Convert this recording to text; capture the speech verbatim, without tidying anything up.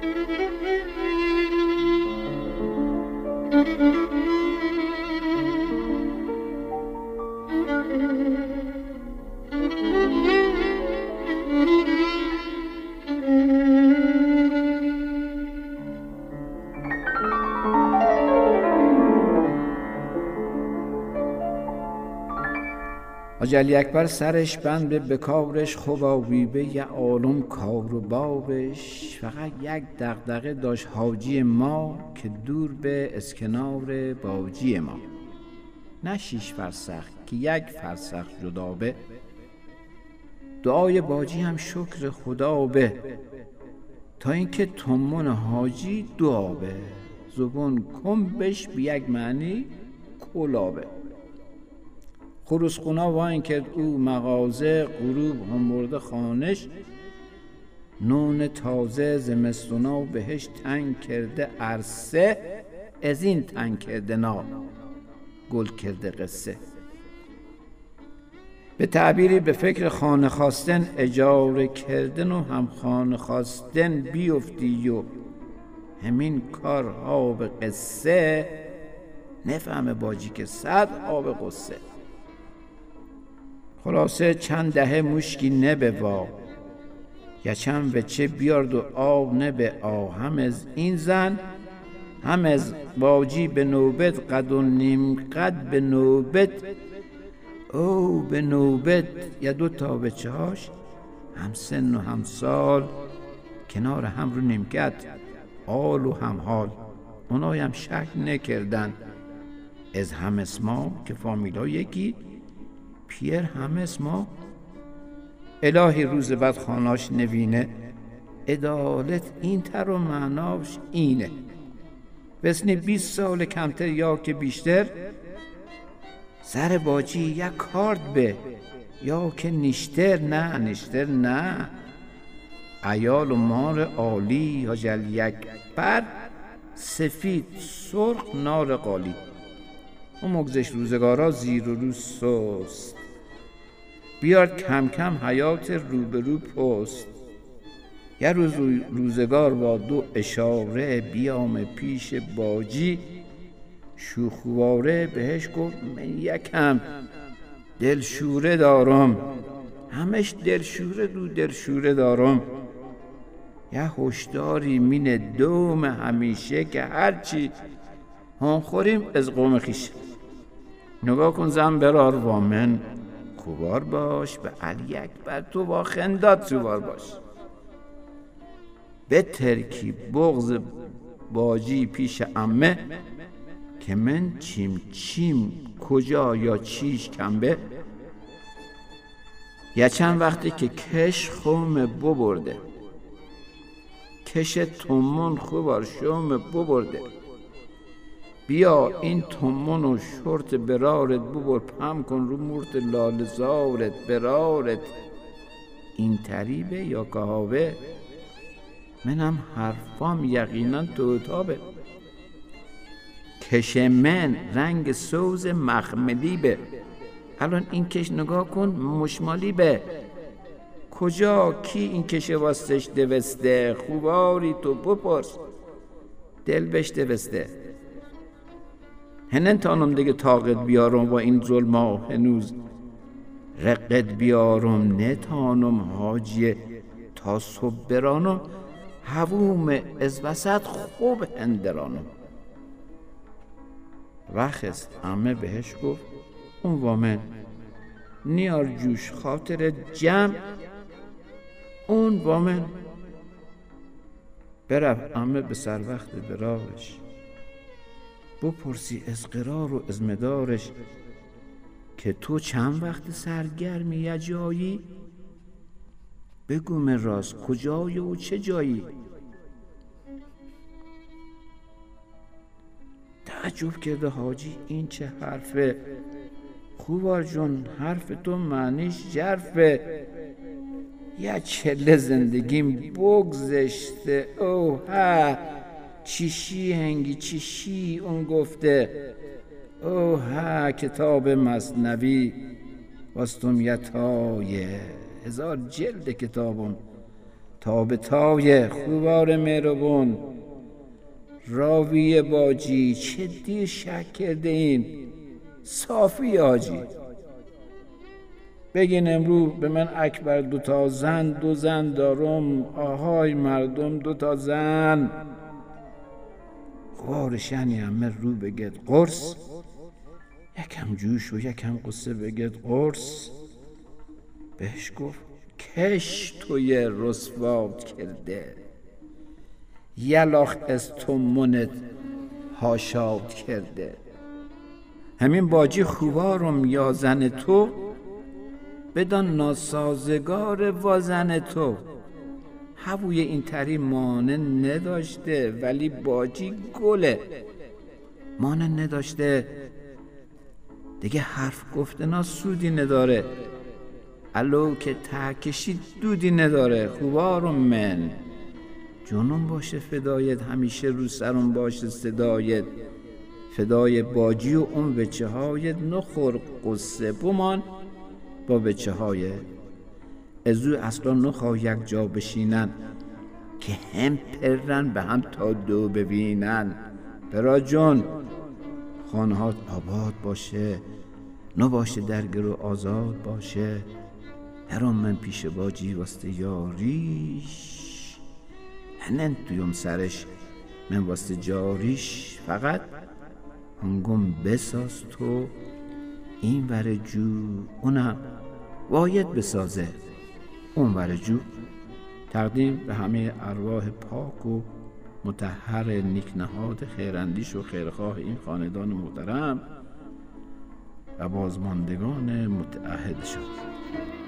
حاجی علی اکبر سرش بند به بکارش، خوابی به یه عالم کار و بابش. فقط یک دغدغه داشت حاجی ما، که دور به اسکنار باجی ما. نه شیش فرسخ که یک فرسخ جدا به، دعای باجی هم شکر خدا به. تا اینکه تومون حاجی دعا به، زبون کن بش بی یک معنی کلابه. خروسخونا واین کرد او مغازه، غروب هم مرده خانش. نون تازه زمستونا بهش تنگ کرده عرصه. از این تنگ کرده نا گل کرده قصه. به تعبیری به فکر خانه خواستن اجاره کردن و هم خانه خواستن بیفتی و همین کارها به قصه. نفهمه باجی که صد آب قصه. خلاصه چند دهه مشکی نبه وا، یا چند وچه بیارد و آب نبه آ. هم از این زن هم از باجی به نوبت، قد و نیم قد به نوبت. او به نوبت یا دو تا بچه هاش هم سن و هم سال، کنار هم رو نیمکت آل و هم حال. اونای هم شک نکردن از هم اسما، که فامیلا یکی پیر هم اسما. الهی روز بعد خاناش نوینه، عدالت این تر و معناش اینه. بسنی بیست سال کمتر یا که بیشتر، سر باجی یک کارد به، یا که نیشتر نه نیشتر نه. عیال و مار عالی حاجی علی اکبر، سفید سرخ نار قالی. اون مگذشت روزگارا زیر و رو سست، بیارد کم کم حیات روبرو پست. یه روز روزگار با دو اشاره بیام پیش باجی، شوخواره بهش گفت من یکم دلشوره دارم. همش دلشوره دو دلشوره دارم. یه هشداری مین دوم همیشه، که هرچی هم خوریم از قوم خیش. نگاه کن زن برار وامن کوبار باش، به علی اکبر تو با خندات سوار باش. به ترکی بغض باجی پیش عمه، که من چیم چیم کجا یا چیش کمبه. یا چند وقتی که کش خوم ببرده، کش تومون خوبار شوم ببرده. بیا این تومون و شورت برارت ببر، پم کن رو مورت لالزارت برارت. این تریبه یا کهاوه، منم حرفام یقینا تو تابه. کش من رنگ سوز مخملی به، الان این کش نگاه کن مشمالی به. کجا کی این کش واستش دوسته، خوباری تو بپرس دل بش دوسته. هنن تانم دیگه طاقت بیارم و این ظلما هنوز رقت بیارم. نتانم حاجی تا صبح برانم، هووم از وسط خوب هندرانم. وقت همه بهش گفت اون وامن نیار جوش خاطر جمع. اون وامن برف همه به سر وقت براغش، بپرسی از قرار و از مدارش. که تو چند وقت سرگرمی یا جایی، بگو من راست کجای و چه جایی. تعجب کرده حاجی این چه حرفه، خوبار جون حرف تو معنیش جرفه. یا چله زندگیم بگذشته، اوه چیشی هنگی چیشی اون گفته. اوه کتاب مثنوی واستم یتای، هزار جلد کتابم تا به تای خوبار مهربون راوی باجی، چه دیر شک کرده این صافی آجی. بگین امرو به من اکبر دوتا زن، دو زن دارم، آهای مردم دوتا زن. خوار شنی همه رو بگد قرص، یکم جوش و یکم قصه بگد قرص. بهش گفت کش توی رسوات کرده، یلاخ از تو منت هاشاد کرده. همین باجی خوبارم یا زن تو، بدان ناسازگار وازن تو. هووی این تری مانه نداشته، ولی باجی گله مانه نداشته. دیگه حرف گفتنا سودی نداره، الو که تکشی دودی نداره. خوبارم من جنون باشه فدایت، همیشه رو سرم باشه صدایت. فدای باجی و اون بچه هایت، نخور قصه بمان با بچه هایت. ازو اصلا نخواه یک جا بشینن، که هم پرن به هم تا دو ببینن. برا جون خانهات آباد باشه، نباشه درگیر و آزاد باشه. هرام من پیش باجی واسه یاریش، هنن تویم سرش من واسه جاریش. فقط هنگم بساز تو این ور جو، اونم باید بسازه اون ور جو. تقدیم به همه ارواح پاک و مطهر نیکنهاد خیراندیش و خیرخواه این خاندان محترم و بازماندگان متعهدشان.